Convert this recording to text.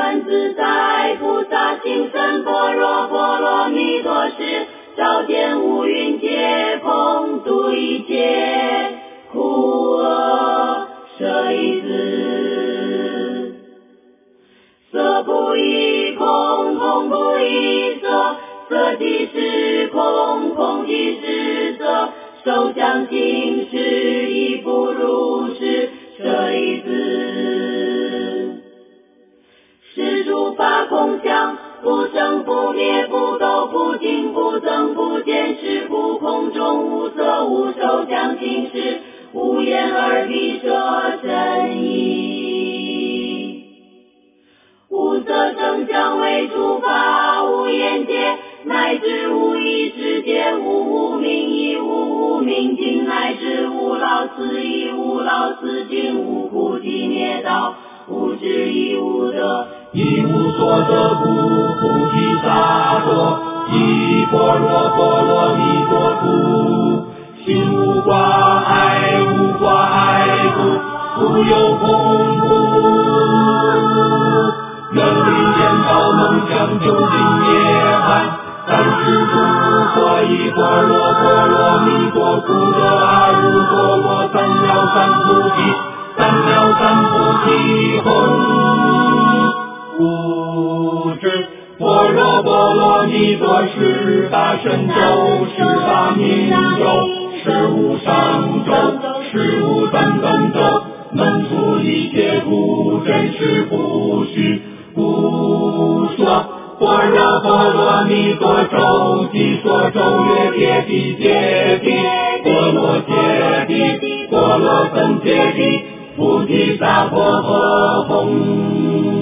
观自在菩萨行深般若波罗蜜多时，照见五蕴皆空，度一切苦厄。舍利子，色不异空，空不异色，色即是空，空即是色，受想行识亦复如是。舍利子，是诸法空相，不生不灭，不垢不净，不增不减，是故空中无色无受想行识，无眼耳鼻舌身意。无色声香味触法，无眼界，乃至无意识界，无无明亦无无明尽，乃至无老死亦无老死尽，无苦集灭道，无智亦无得， 一无所得故，菩提萨埵，依般若波罗蜜多故，心无挂碍，无挂碍故，无有恐怖，远离颠倒梦想，究竟涅槃。三世诸佛依般若波罗蜜多故得阿耨多罗三藐三菩提，三藐三菩提弘。般若波罗蜜多是大神咒，是大明咒，是无上咒，是无三等咒，能除一切苦，真实不虚不说。般若波罗蜜多咒，即说咒曰揭谛揭谛，波罗揭谛，波罗僧揭谛，菩提萨婆诃。